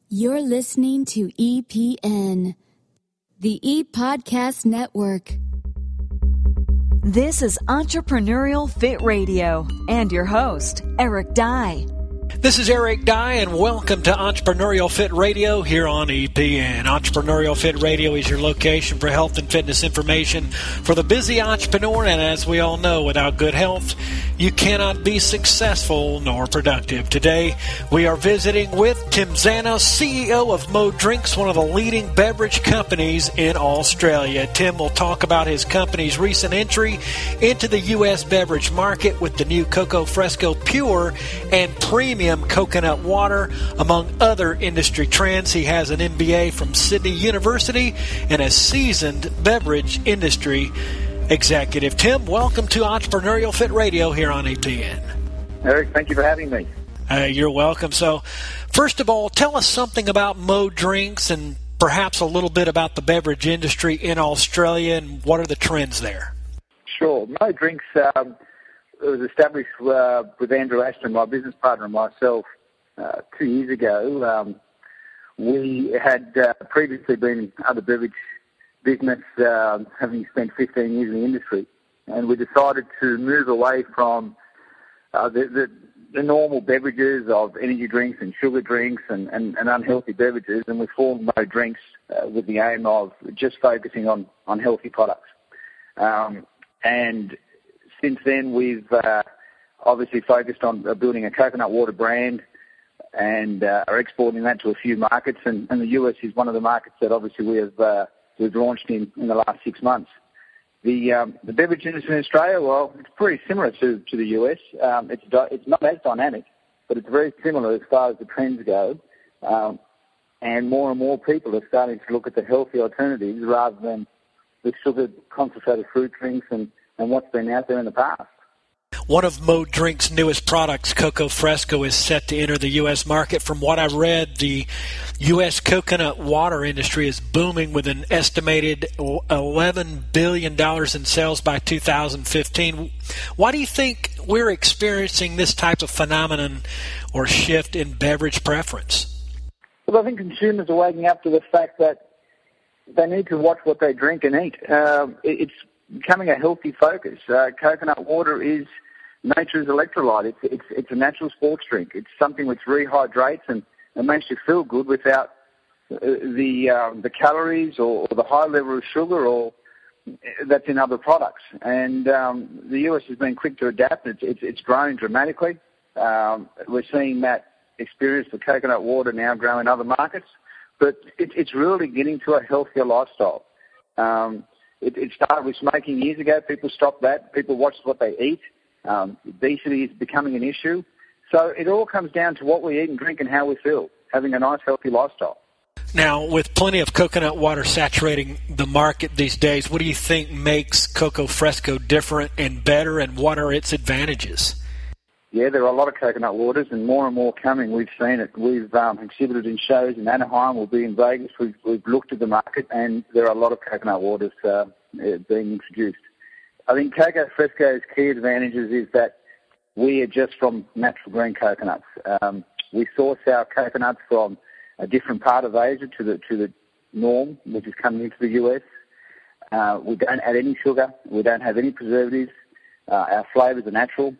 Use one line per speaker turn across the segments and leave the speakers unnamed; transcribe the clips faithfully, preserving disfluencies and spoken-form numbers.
You're listening to E P N, the E-Podcast Network.
This is Entrepreneurial Fit Radio and your host, Eric Dye.
This is Eric Dye, and welcome to Entrepreneurial Fit Radio here on E P N. Entrepreneurial Fit Radio is your location for health and fitness information for the busy entrepreneur, and as we all know, without good health, you cannot be successful nor productive. Today, we are visiting with Tim Zanna, C E O of Mode Drinks, one of the leading beverage companies in Australia. Tim will talk about his company's recent entry into the U S beverage market with the new Coco Fresco Pure and Premium coconut water, among other industry trends. He has an M B A from Sydney University and a seasoned beverage industry executive. Tim, welcome to Entrepreneurial Fit Radio here on E P N.
Eric, thank you for having me.
Uh, you're welcome. So, first of all, tell us something about Mode Drinks and perhaps a little bit about the beverage industry in Australia and what are the trends there?
Sure. Mode Drinks um, it was established uh, with Andrew Ashton, my business partner, and myself uh, two years ago. Um, we had uh, previously been in other beverage business, uh, having spent fifteen years in the industry, and we decided to move away from uh, the, the, the normal beverages of energy drinks and sugar drinks and, and, and unhealthy beverages, and we formed Mode Drinks uh, with the aim of just focusing on, on healthy products. Um, and Since then, we've uh, obviously focused on uh, building a coconut water brand and uh, are exporting that to a few markets. And, and the U S is one of the markets that obviously we have uh, we've launched in, in the last six months. The um, the beverage industry in Australia, well, it's pretty similar to, to the U S. Um, it's di- it's not as dynamic, but it's very similar as far as the trends go. Um, and more and more people are starting to look at the healthy alternatives rather than the sugar concentrated fruit drinks and and what's been out there in the past.
One of Mode Drinks' newest products, Coco Fresco, is set to enter the U S market. From what I read, the U S coconut water industry is booming with an estimated eleven billion dollars in sales by two thousand fifteen. Why do you think we're experiencing this type of phenomenon or shift in beverage preference?
Well, I think consumers are waking up to the fact that they need to watch what they drink and eat. Uh, it's becoming a healthy focus. Uh, coconut water is nature's electrolyte. It's, it's it's a natural sports drink. It's something which rehydrates and, and makes you feel good without the um, the calories or, or the high level of sugar or that's in other products. And um, the U S has been quick to adapt. It's it's, it's growing dramatically. Um, we're seeing that experience for coconut water now grow in other markets, but it, it's really getting to a healthier lifestyle. Um, It, it started with smoking years ago. People stopped that. People watched what they eat. Um, obesity is becoming an issue. So it all comes down to what we eat and drink and how we feel, having a nice, healthy lifestyle.
Now, with plenty of coconut water saturating the market these days, what do you think makes Coco Fresco different and better, and what are its advantages?
Yeah, there are a lot of coconut waters, and more and more coming. We've seen it. We've um, exhibited in shows in Anaheim. We'll be in Vegas. We've, we've looked at the market, and there are a lot of coconut waters uh, being introduced. I think Coco Fresco's key advantages is that we are just from natural green coconuts. Um, we source our coconuts from a different part of Asia to the to the norm, which is coming into the U S. Uh, we don't add any sugar. We don't have any preservatives. Uh, our flavours are natural.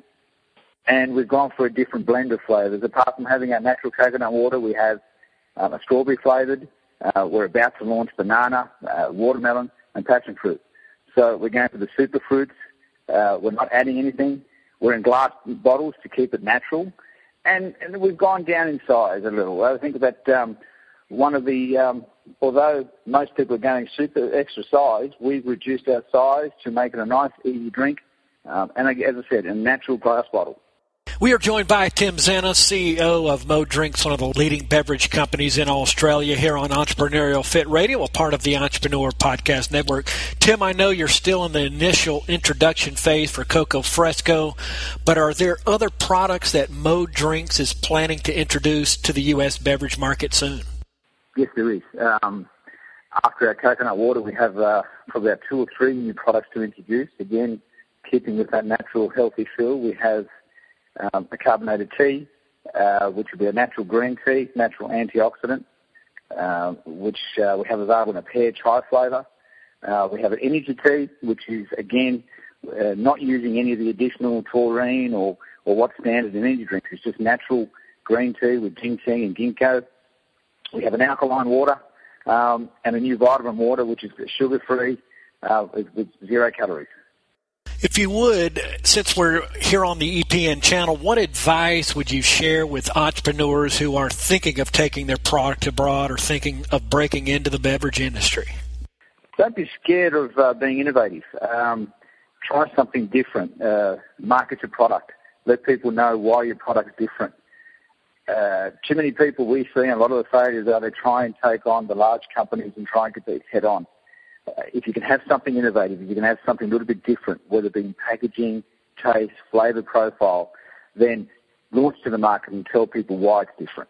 And we've gone for a different blend of flavours. Apart from having our natural coconut water, we have um, a strawberry flavoured. Uh, we're about to launch banana, uh, watermelon, and passion fruit. So we're going for the super fruits. Uh, we're not adding anything. We're in glass bottles to keep it natural. And, and we've gone down in size a little. I think that um, one of the, um, although most people are going super extra size, we've reduced our size to make it a nice, easy drink. Um, and as I said, in a natural glass bottle.
We are joined by Tim Zanna, C E O of Mode Drinks, one of the leading beverage companies in Australia, here on Entrepreneurial Fit Radio, a part of the Entrepreneur Podcast Network. Tim, I know you're still in the initial introduction phase for Coco Fresco, but are there other products that Mode Drinks is planning to introduce to the U S beverage market soon?
Yes, there is. Um, after our coconut water, we have uh, probably about two or three new products to introduce. Again, keeping with that natural, healthy feel, we have um, a carbonated tea, uh, which will be a natural green tea, natural antioxidant. uh, which uh, we have available in a pear chai flavour. Uh, we have an energy tea, which is, again, uh, not using any of the additional taurine or, or what's standard in energy drinks. It's just natural green tea with ginseng and ginkgo. We have an alkaline water um, and a new vitamin water, which is sugar-free uh, with, with zero calories.
If you would, since we're here on the E P N channel, what advice would you share with entrepreneurs who are thinking of taking their product abroad or thinking of breaking into the beverage industry?
Don't be scared of uh, being innovative. Um, try something different. Uh, market your product. Let people know why your product's different. Uh, too many people we see, and a lot of the failures are they try and take on the large companies and try and compete head on. Uh, if you can have something innovative, if you can have something a little bit different, whether it be in packaging, taste, flavour profile, then launch to the market and tell people why it's different.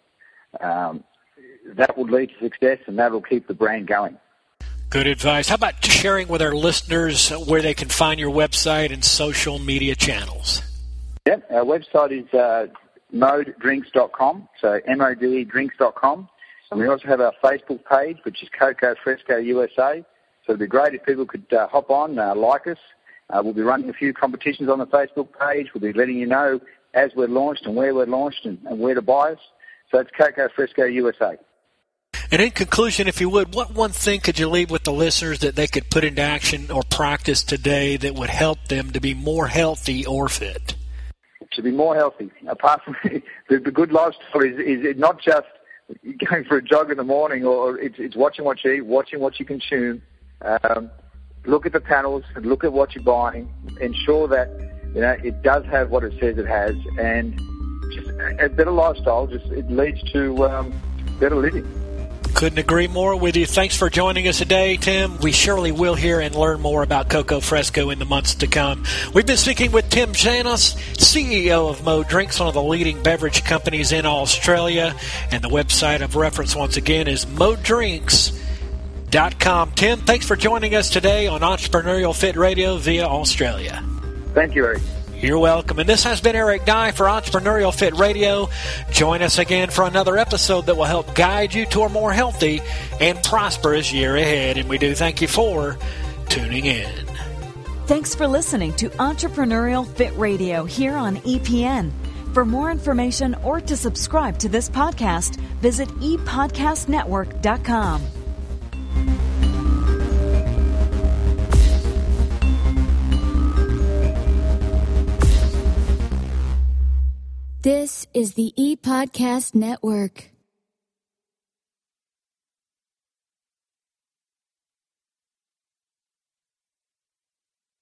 Um, that will lead to success, and that will keep the brand going.
Good advice. How about sharing with our listeners where they can find your website and social media channels?
Yeah, our website is uh, mode drinks dot com, so M O D E drinks dot com. And we also have our Facebook page, which is Coco Fresco U S A. So it'd be great if people could uh, hop on, uh, like us. Uh, we'll be running a few competitions on the Facebook page. We'll be letting you know as we're launched and where we're launched and, and where to buy us. So it's Coco Fresco U S A.
And in conclusion, if you would, what one thing could you leave with the listeners that they could put into action or practice today that would help them to be more healthy or fit?
To be more healthy. Apart from the, the good lifestyle is, is it not just going for a jog in the morning, or it's, it's watching what you eat, watching what you consume. Um, look at the panels and look at what you're buying. Ensure that you know it does have what it says it has, and just a better lifestyle. Just it leads to um, better living.
Couldn't agree more with you. Thanks for joining us today, Tim. We surely will hear and learn more about Coco Fresco in the months to come. We've been speaking with Tim Janos, C E O of Mode Drinks, one of the leading beverage companies in Australia. And the website of reference, once again, is mode drinks dot com. Tim, thanks for joining us today on Entrepreneurial Fit Radio via Australia.
Thank you, Eric.
You're welcome. And this has been Eric Dye for Entrepreneurial Fit Radio. Join us again for another episode that will help guide you to a more healthy and prosperous year ahead. And we do thank you for tuning in.
Thanks for listening to Entrepreneurial Fit Radio here on E P N. For more information or to subscribe to this podcast, visit e podcast network dot com.
This is the E-Podcast Network.